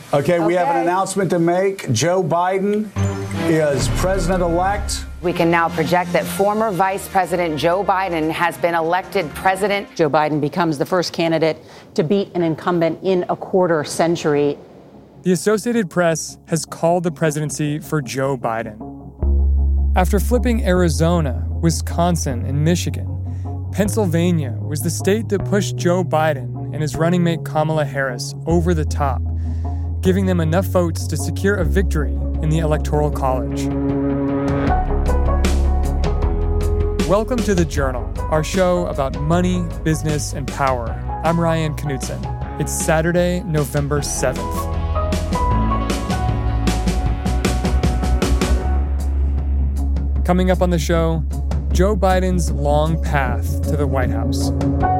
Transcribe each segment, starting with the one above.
Okay, we have an announcement to make. Joe Biden is president-elect. We can now project that former Vice President Joe Biden has been elected president. Joe Biden becomes the first candidate to beat an incumbent in a quarter century. The Associated Press has called the presidency for Joe Biden. After flipping Arizona, Wisconsin, and Michigan, Pennsylvania was the state that pushed Joe Biden and his running mate Kamala Harris over the top, giving them enough votes to secure a victory in the Electoral College. Welcome to The Journal, our show about money, business, and power. I'm Ryan Knutson. It's Saturday, November 7th. Coming up on the show, Joe Biden's long path to the White House.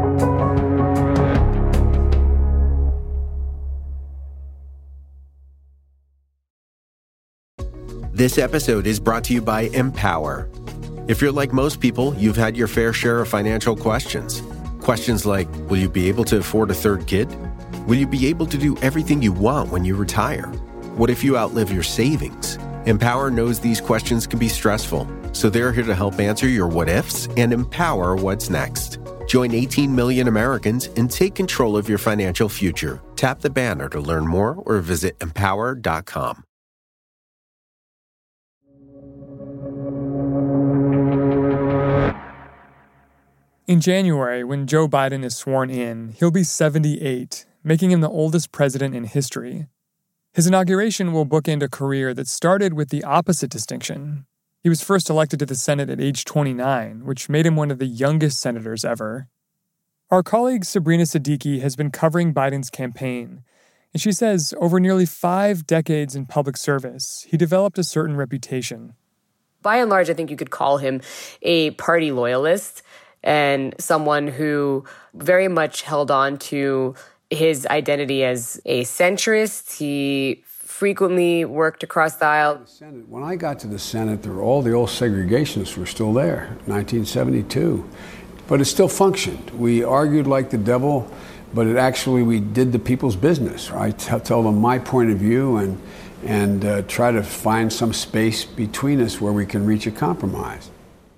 This episode is brought to you by Empower. If you're like most people, you've had your fair share of financial questions. Questions like, will you be able to afford a third kid? Will you be able to do everything you want when you retire? What if you outlive your savings? Empower knows these questions can be stressful, so they're here to help answer your what-ifs and empower what's next. Join 18 million Americans and take control of your financial future. Tap the banner to learn more or visit empower.com. In January, when Joe Biden is sworn in, he'll be 78, making him the oldest president in history. His inauguration will bookend a career that started with the opposite distinction. He was first elected to the Senate at age 29, which made him one of the youngest senators ever. Our colleague Sabrina Siddiqui has been covering Biden's campaign, and she says over nearly 5 decades in public service, he developed a certain reputation. By and large, I think you could call him a party loyalist and someone who very much held on to his identity as a centrist. He frequently worked across the aisle. When I got to the Senate, all the old segregationists were still there, 1972. But it still functioned. We argued like the devil, but we did the people's business. I tell them my point of view and try to find some space between us where we can reach a compromise.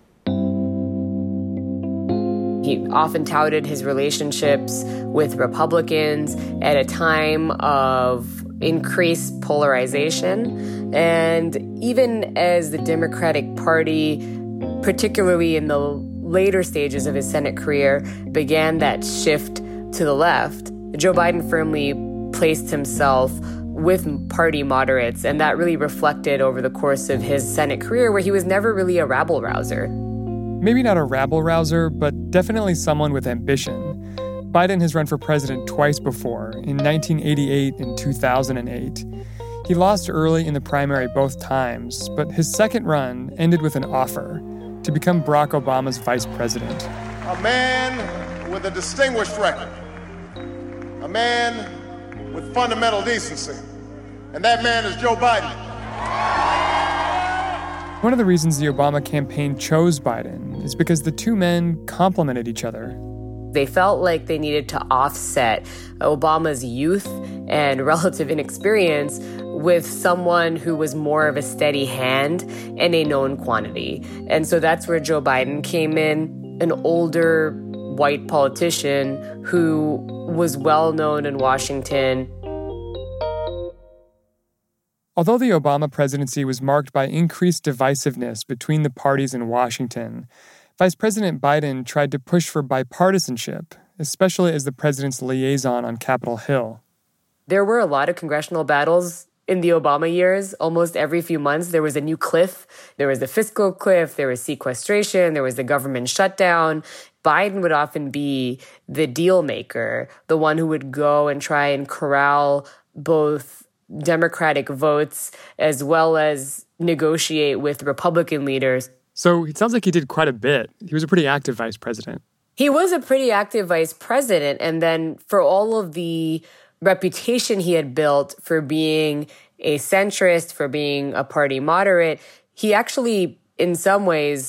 He often touted his relationships with Republicans at a time of increased polarization. And even as the Democratic Party, particularly in the later stages of his Senate career, began that shift to the left, Joe Biden firmly placed himself with party moderates, and that really reflected over the course of his Senate career, where he was never really a rabble-rouser. Maybe not a rabble-rouser, but definitely someone with ambition. Biden has run for president twice before, in 1988 and 2008. He lost early in the primary both times, but his second run ended with an offer to become Barack Obama's vice president. A man with a distinguished record. A man with fundamental decency. And that man is Joe Biden. One of the reasons the Obama campaign chose Biden is because the two men complemented each other. They felt like they needed to offset Obama's youth and relative inexperience with someone who was more of a steady hand and a known quantity. And so that's where Joe Biden came in, an older white politician who was well known in Washington. Although the Obama presidency was marked by increased divisiveness between the parties in Washington, Vice President Biden tried to push for bipartisanship, especially as the president's liaison on Capitol Hill. There were a lot of congressional battles in the Obama years. Almost every few months, there was a new cliff. There was the fiscal cliff, there was sequestration, there was the government shutdown. Biden would often be the deal maker, the one who would go and try and corral both Democratic votes as well as negotiate with Republican leaders. So it sounds like he did quite a bit. He was a pretty active vice president. He was a pretty active vice president. And then for all of the reputation he had built for being a centrist, for being a party moderate, he actually, in some ways,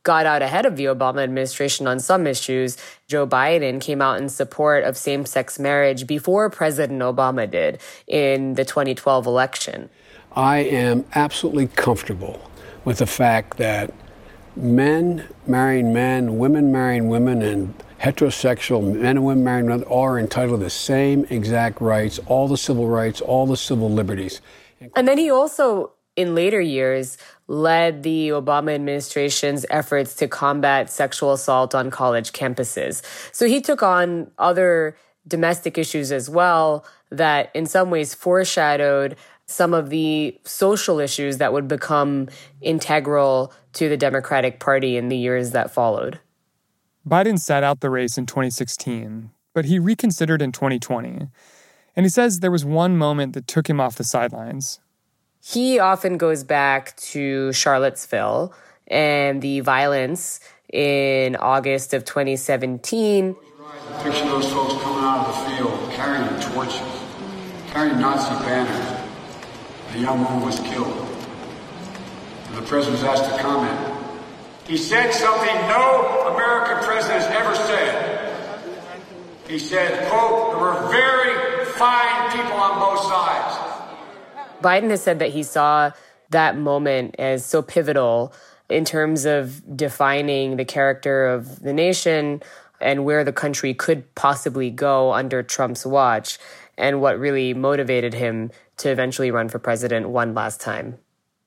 got out ahead of the Obama administration on some issues. Joe Biden came out in support of same-sex marriage before President Obama did in the 2012 election. I am absolutely comfortable with the fact that men marrying men, women marrying women, and heterosexual men and women marrying women are entitled to the same exact rights, all the civil rights, all the civil liberties. And then he also, in later years, led the Obama administration's efforts to combat sexual assault on college campuses. So he took on other domestic issues as well that in some ways foreshadowed some of the social issues that would become integral to the Democratic Party in the years that followed. Biden sat out the race in 2016, but he reconsidered in 2020. And he says there was one moment that took him off the sidelines. He often goes back to Charlottesville and the violence in August of 2017. Picture those folks coming out of the field carrying torches, carrying Nazi banners. A young woman was killed. The president was asked to comment. He said something no American president has ever said. He said, quote, there were very fine people on both sides. Biden has said that he saw that moment as so pivotal in terms of defining the character of the nation and where the country could possibly go under Trump's watch, and what really motivated him to eventually run for president one last time.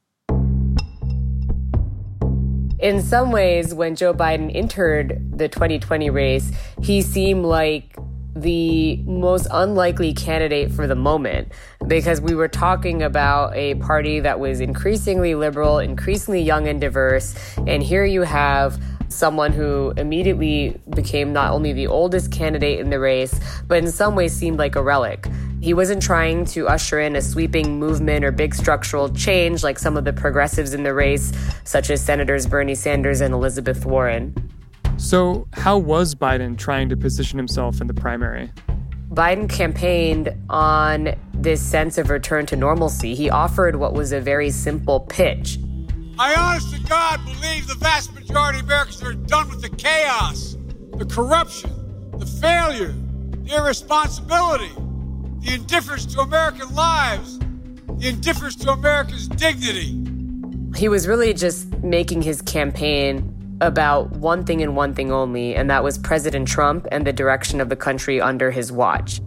In some ways, when Joe Biden entered the 2020 race, he seemed like the most unlikely candidate for the moment, because we were talking about a party that was increasingly liberal, increasingly young and diverse, and here you have someone who immediately became not only the oldest candidate in the race, but in some ways seemed like a relic. He wasn't trying to usher in a sweeping movement or big structural change like some of the progressives in the race, such as Senators Bernie Sanders and Elizabeth Warren. So how was Biden trying to position himself in the primary? Biden campaigned on this sense of return to normalcy. He offered what was a very simple pitch. I honest to God believe the vast majority of Americans are done with the chaos, the corruption, the failure, the irresponsibility, the indifference to American lives, the indifference to America's dignity. He was really just making his campaign about one thing and one thing only, and that was President Trump and the direction of the country under his watch.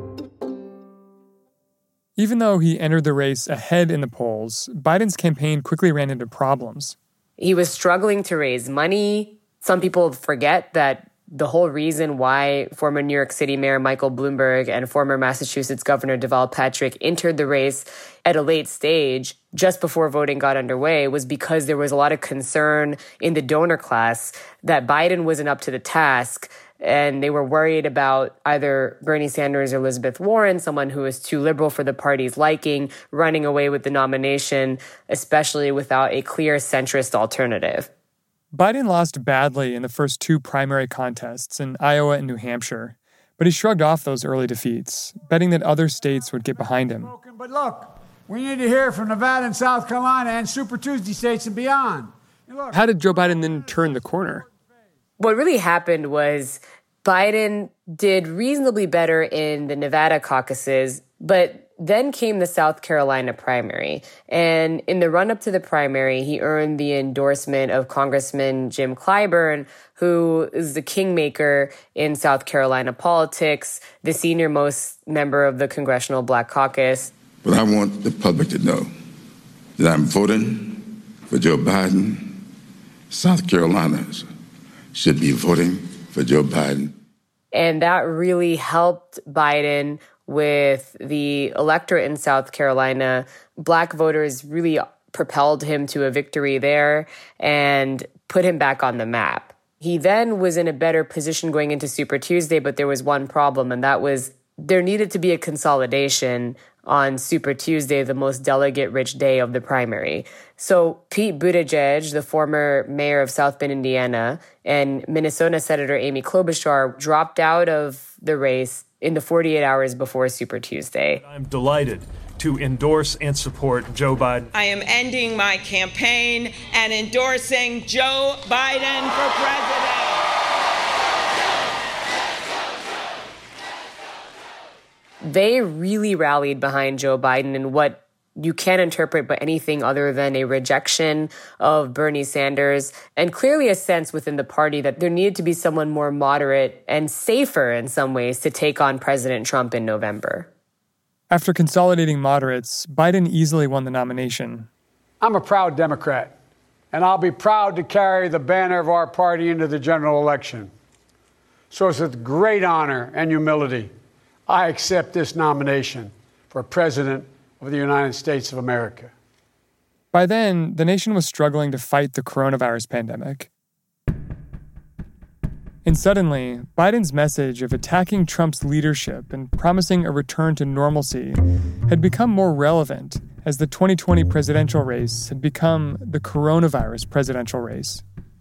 Even though he entered the race ahead in the polls, Biden's campaign quickly ran into problems. He was struggling to raise money. Some people forget that the whole reason why former New York City Mayor Michael Bloomberg and former Massachusetts Governor Deval Patrick entered the race at a late stage, just before voting got underway, was because there was a lot of concern in the donor class that Biden wasn't up to the task. And they were worried about either Bernie Sanders or Elizabeth Warren, someone who is too liberal for the party's liking, running away with the nomination, especially without a clear centrist alternative. Biden lost badly in the first two primary contests in Iowa and New Hampshire, but he shrugged off those early defeats, betting that other states would get behind him. But look, we need to hear from Nevada and South Carolina and Super Tuesday states and beyond. How did Joe Biden then turn the corner? What really happened was Biden did reasonably better in the Nevada caucuses, but then came the South Carolina primary. And in the run-up to the primary, he earned the endorsement of Congressman Jim Clyburn, who is the kingmaker in South Carolina politics, the senior-most member of the Congressional Black Caucus. But I want the public to know that I'm voting for Joe Biden. South Carolinians should be voting for Joe Biden. And that really helped Biden with the electorate in South Carolina. Black voters really propelled him to a victory there and put him back on the map. He then was in a better position going into Super Tuesday, but there was one problem, and that was there needed to be a consolidation on Super Tuesday, the most delegate-rich day of the primary. So Pete Buttigieg, the former mayor of South Bend, Indiana, and Minnesota Senator Amy Klobuchar dropped out of the race in the 48 hours before Super Tuesday. I'm delighted to endorse and support Joe Biden. I am ending my campaign and endorsing Joe Biden for president. They really rallied behind Joe Biden in what you can't interpret but anything other than a rejection of Bernie Sanders, and clearly a sense within the party that there needed to be someone more moderate and safer in some ways to take on President Trump in November. After consolidating moderates, Biden easily won the nomination. I'm a proud Democrat, and I'll be proud to carry the banner of our party into the general election. So it's with great honor and humility I accept this nomination for President of the United States of America. By then, the nation was struggling to fight the coronavirus pandemic. And suddenly, Biden's message of attacking Trump's leadership and promising a return to normalcy had become more relevant as the 2020 presidential race had become the coronavirus presidential race.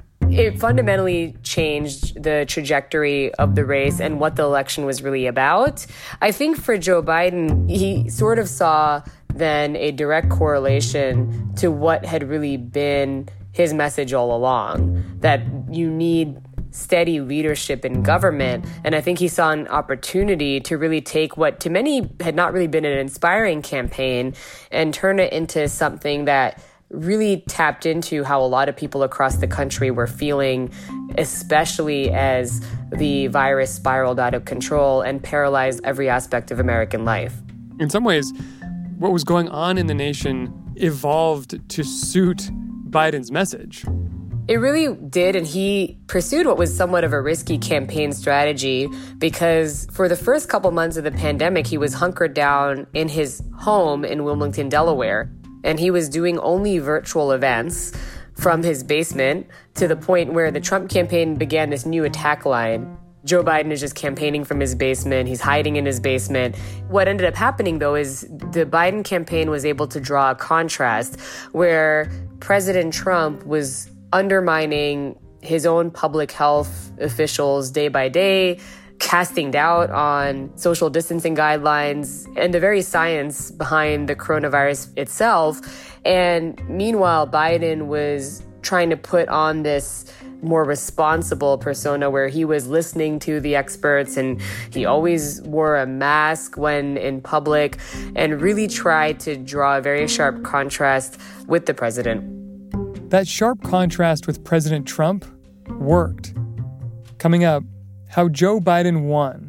It fundamentally changed the trajectory of the race and what the election was really about. I think for Joe Biden, he sort of saw then a direct correlation to what had really been his message all along, that you need steady leadership in government. And I think he saw an opportunity to really take what to many had not really been an inspiring campaign and turn it into something that really tapped into how a lot of people across the country were feeling, especially as the virus spiraled out of control and paralyzed every aspect of American life. In some ways, what was going on in the nation evolved to suit Biden's message. It really did, and he pursued what was somewhat of a risky campaign strategy because for the first couple months of the pandemic, he was hunkered down in his home in Wilmington, Delaware. And he was doing only virtual events from his basement to the point where the Trump campaign began this new attack line. Joe Biden is just campaigning from his basement. He's hiding in his basement. What ended up happening, though, is the Biden campaign was able to draw a contrast where President Trump was undermining his own public health officials day by day, casting doubt on social distancing guidelines and the very science behind the coronavirus itself. And meanwhile, Biden was trying to put on this more responsible persona where he was listening to the experts and he always wore a mask when in public and really tried to draw a very sharp contrast with the president. That sharp contrast with President Trump worked. Coming up, how Joe Biden won,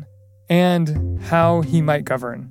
and how he might govern.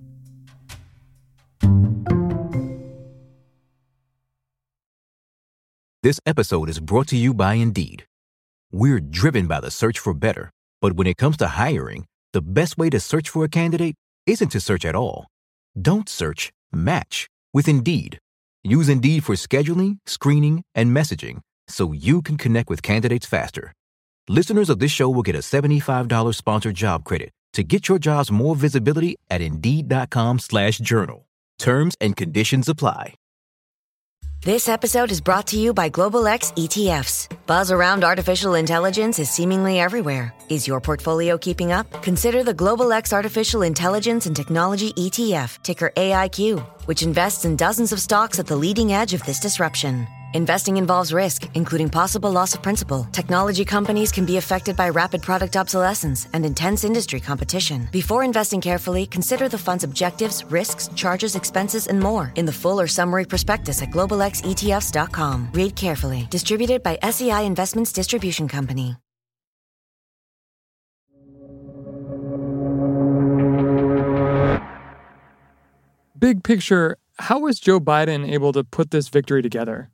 This episode is brought to you by Indeed. We're driven by the search for better, but when it comes to hiring, the best way to search for a candidate isn't to search at all. Don't search, match with Indeed. Use Indeed for scheduling, screening, and messaging so you can connect with candidates faster. Listeners of this show will get a $75 sponsored job credit to get your jobs more visibility at Indeed.com/journal. Terms and conditions apply. This episode is brought to you by Global X ETFs. Buzz around artificial intelligence is seemingly everywhere. Is your portfolio keeping up? Consider the Global X Artificial Intelligence and Technology ETF, ticker AIQ, which invests in dozens of stocks at the leading edge of this disruption. Investing involves risk, including possible loss of principal. Technology companies can be affected by rapid product obsolescence and intense industry competition. Before investing carefully, consider the fund's objectives, risks, charges, expenses, and more in the full or summary prospectus at globalxetfs.com. Read carefully. Distributed by SEI Investments Distribution Company. Big picture, how was Joe Biden able to put this victory together?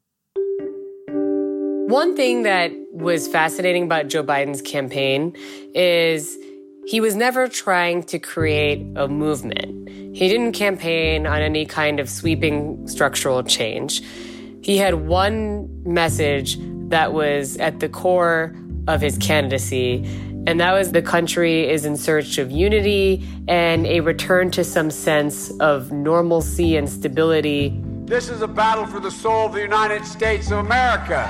One thing that was fascinating about Joe Biden's campaign is he was never trying to create a movement. He didn't campaign on any kind of sweeping structural change. He had one message that was at the core of his candidacy, and that was the country is in search of unity and a return to some sense of normalcy and stability. This is a battle for the soul of the United States of America.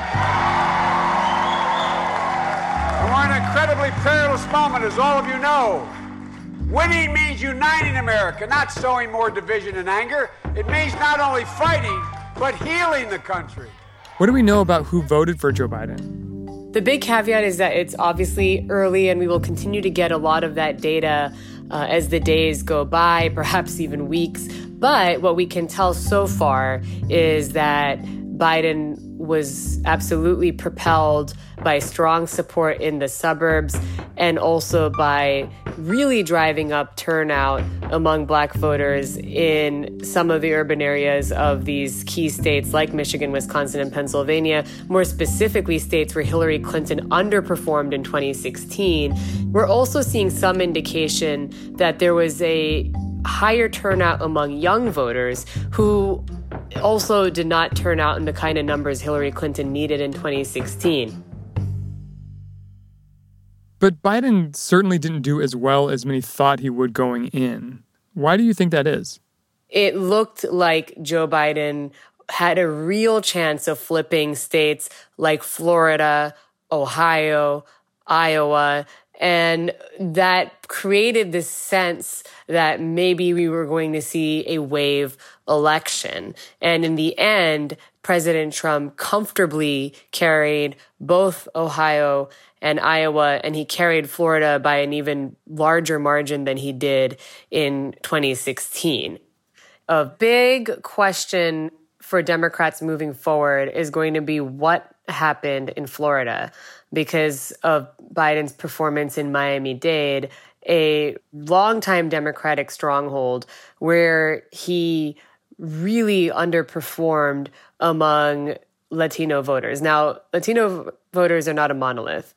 And we're in an incredibly perilous moment, as all of you know. Winning means uniting America, not sowing more division and anger. It means not only fighting, but healing the country. What do we know about who voted for Joe Biden? The big caveat is that it's obviously early, and we will continue to get a lot of that data as the days go by, perhaps even weeks. But what we can tell so far is that Biden was absolutely propelled by strong support in the suburbs and also by really driving up turnout among Black voters in some of the urban areas of these key states like Michigan, Wisconsin, and Pennsylvania, more specifically states where Hillary Clinton underperformed in 2016. We're also seeing some indication that there was a higher turnout among young voters who also did not turn out in the kind of numbers Hillary Clinton needed in 2016. But Biden certainly didn't do as well as many thought he would going in. Why do you think that is? It looked like Joe Biden had a real chance of flipping states like Florida, Ohio, Iowa, and that created this sense that maybe we were going to see a wave election. And in the end, President Trump comfortably carried both Ohio and Iowa, and he carried Florida by an even larger margin than he did in 2016. A big question for Democrats moving forward is going to be what happened in Florida because of Biden's performance in Miami-Dade, a longtime Democratic stronghold where he really underperformed among Latino voters. Now, Latino voters are not a monolith,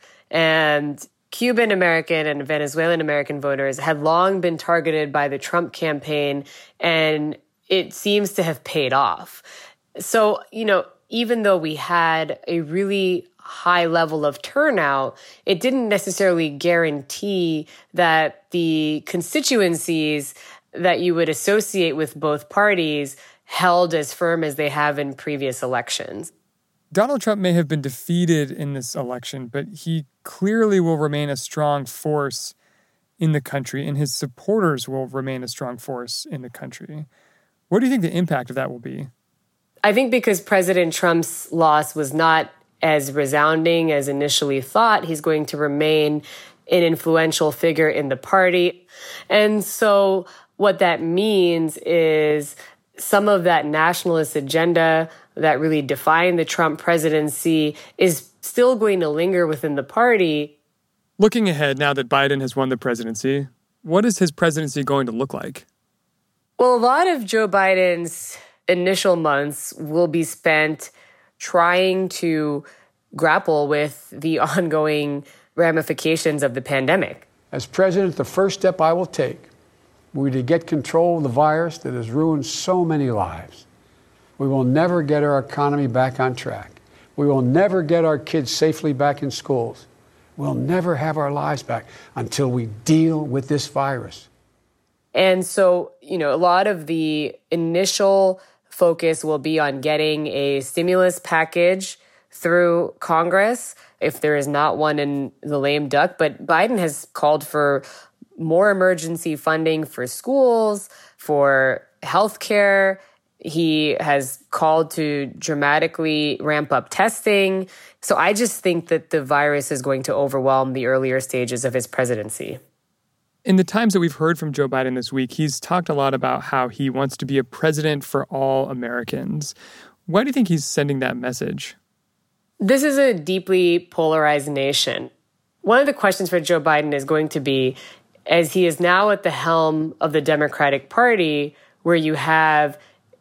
and Cuban American and Venezuelan American voters had long been targeted by the Trump campaign, and it seems to have paid off. So, even though we had a really high level of turnout, it didn't necessarily guarantee that the constituencies that you would associate with both parties held as firm as they have in previous elections. Donald Trump may have been defeated in this election, but he clearly will remain a strong force in the country, and his supporters will remain a strong force in the country. What do you think the impact of that will be? I think because President Trump's loss was not as resounding as initially thought, he's going to remain an influential figure in the party. And so what that means is some of that nationalist agenda that really defined the Trump presidency is still going to linger within the party. Looking ahead, now that Biden has won the presidency, what is his presidency going to look like? Well, a lot of Joe Biden's initial months will be spent trying to grapple with the ongoing ramifications of the pandemic. As president, the first step I will take will be to get control of the virus that has ruined so many lives. We will never get our economy back on track. We will never get our kids safely back in schools. We'll never have our lives back until we deal with this virus. And so, a lot of the initial focus will be on getting a stimulus package through Congress, if there is not one in the lame duck. But Biden has called for more emergency funding for schools, for healthcare. He has called to dramatically ramp up testing. So I just think that the virus is going to overwhelm the earlier stages of his presidency. In the times that we've heard from Joe Biden this week, he's talked a lot about how he wants to be a president for all Americans. Why do you think he's sending that message? This is a deeply polarized nation. One of the questions for Joe Biden is going to be, as he is now at the helm of the Democratic Party, where you have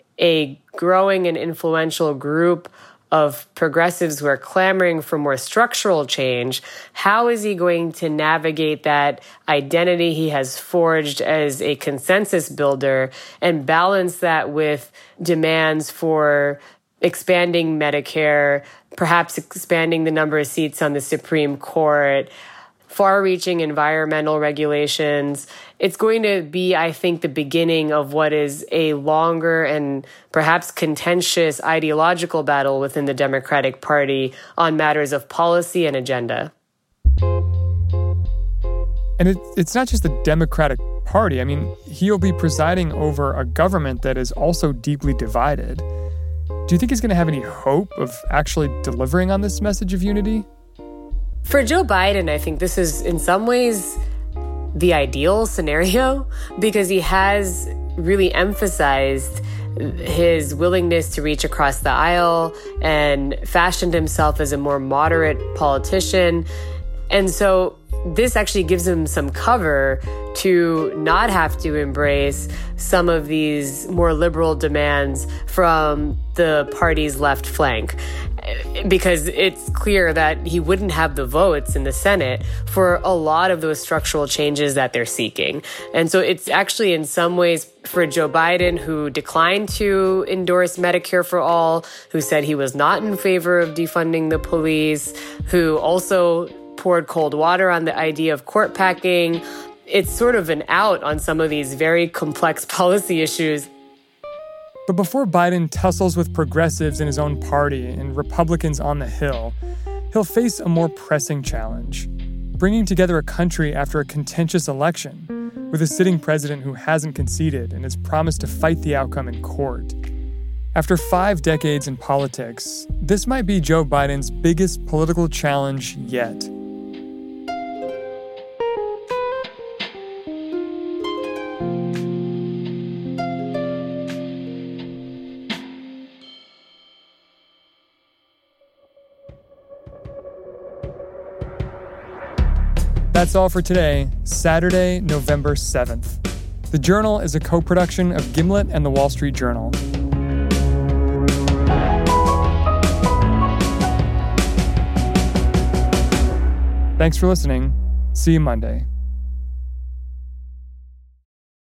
a growing and influential group of progressives who are clamoring for more structural change, how is he going to navigate that identity he has forged as a consensus builder and balance that with demands for expanding Medicare, perhaps expanding the number of seats on the Supreme Court, far-reaching environmental regulations? It's going to be, I think, the beginning of what is a longer and perhaps contentious ideological battle within the Democratic Party on matters of policy and agenda. And it's not just the Democratic party. I mean, he'll be presiding over a government that is also deeply divided. Do you think he's going to have any hope of actually delivering on this message of unity? For Joe Biden, I think this is in some ways the ideal scenario because he has really emphasized his willingness to reach across the aisle and fashioned himself as a more moderate politician. And so this actually gives him some cover to not have to embrace some of these more liberal demands from the party's left flank, because it's clear that he wouldn't have the votes in the Senate for a lot of those structural changes that they're seeking. And so it's actually in some ways for Joe Biden, who declined to endorse Medicare for All, who said he was not in favor of defunding the police, who also poured cold water on the idea of court packing. It's sort of an out on some of these very complex policy issues. But before Biden tussles with progressives in his own party and Republicans on the Hill, he'll face a more pressing challenge: bringing together a country after a contentious election with a sitting president who hasn't conceded and has promised to fight the outcome in court. After 5 decades in politics, this might be Joe Biden's biggest political challenge yet. That's all for today, Saturday, November 7th. The Journal is a co-production of Gimlet and The Wall Street Journal. Thanks for listening. See you Monday.